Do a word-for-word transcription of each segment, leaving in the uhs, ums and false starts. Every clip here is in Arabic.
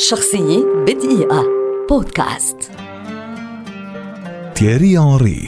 شخصية بدقيقة بودكاست. تييري أنري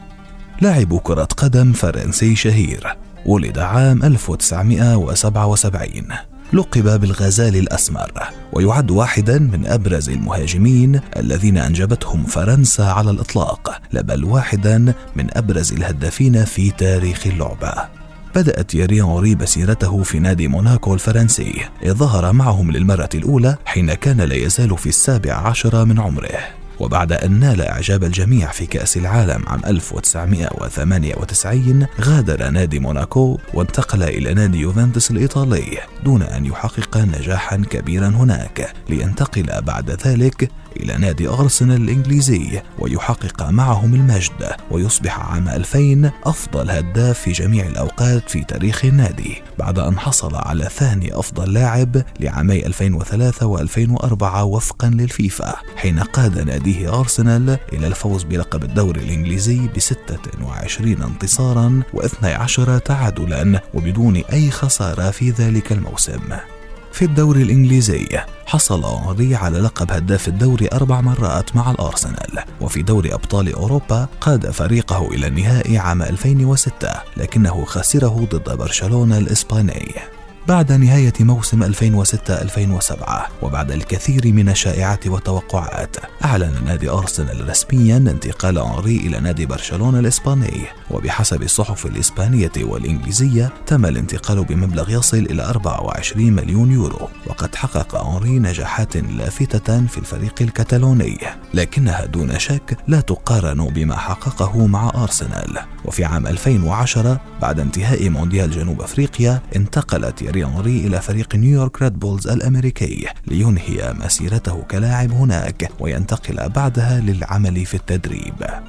لاعب كرة قدم فرنسي شهير، ولد عام ألف وتسعمائة وسبعة وسبعين. لقب بالغزال الأسمر، ويعد واحدا من أبرز المهاجمين الذين أنجبتهم فرنسا على الإطلاق، بل واحدا من أبرز الهدافين في تاريخ اللعبة. بدأ تييري أنري مسيرته في نادي موناكو الفرنسي، إذ ظهر معهم للمرة الأولى حين كان لا يزال في السابع عشر من عمره. وبعد أن نال إعجاب الجميع في كأس العالم عام ألف وتسعمائة وثمانية وتسعين، غادر نادي موناكو وانتقل إلى نادي يوفنتوس الإيطالي دون أن يحقق نجاحا كبيرا هناك، لينتقل بعد ذلك إلى نادي أرسنال الإنجليزي ويحقق معهم المجد، ويصبح عام ألفين أفضل هداف في جميع الأوقات في تاريخ النادي، بعد أن حصل على ثاني أفضل لاعب لعامي ألفين وثلاثة وألفين وأربعة وفقا للفيفا، حين قاد ناديه أرسنال إلى الفوز بلقب الدوري الإنجليزي بستة وعشرين انتصارا واثني عشر تعادلا وبدون أي خسارة في ذلك الموسم. في الدوري الإنجليزي حصل أنري على لقب هداف الدوري أربع مرات مع الأرسنال، وفي دوري أبطال أوروبا قاد فريقه إلى النهائي عام ألفين وستة، لكنه خسره ضد برشلونة الإسباني. بعد نهاية موسم ألفين وستة ألفين وسبعة وبعد الكثير من الشائعات والتوقعات، أعلن نادي أرسنال رسميا انتقال أنري إلى نادي برشلونة الإسباني، وبحسب الصحف الإسبانية والإنجليزية تم الانتقال بمبلغ يصل إلى أربعة وعشرين مليون يورو. وقد حقق أنري نجاحات لافتة في الفريق الكتالوني، لكنها دون شك لا تقارن بما حققه مع أرسنال. وفي عام ألفين وعشرة بعد انتهاء مونديال جنوب أفريقيا انتقل تييري أنري إلى فريق نيويورك ريد بولز الأمريكي لينهي مسيرته كلاعب هناك، وينتقل بعدها للعمل في التدريب.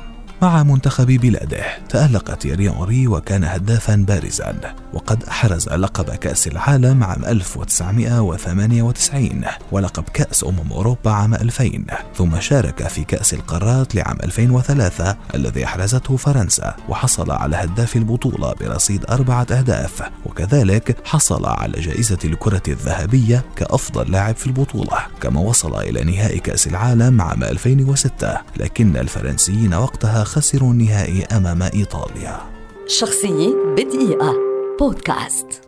مع منتخب بلاده تألق تييري أنري وكان هدافا بارزا، وقد أحرز لقب كأس العالم عام ألف وتسعمائة وثمانية وتسعين ولقب كأس أمم أوروبا عام ألفين، ثم شارك في كأس القارات لعام ألفين وثلاثة الذي أحرزته فرنسا، وحصل على هداف البطولة برصيد أربعة أهداف، وكذلك حصل على جائزة الكرة الذهبية كأفضل لاعب في البطولة، كما وصل إلى نهائي كأس العالم عام ألفين وستة، لكن الفرنسيين وقتها خسروا النهائي أمام إيطاليا. شخصية بدقيقة بودكاست.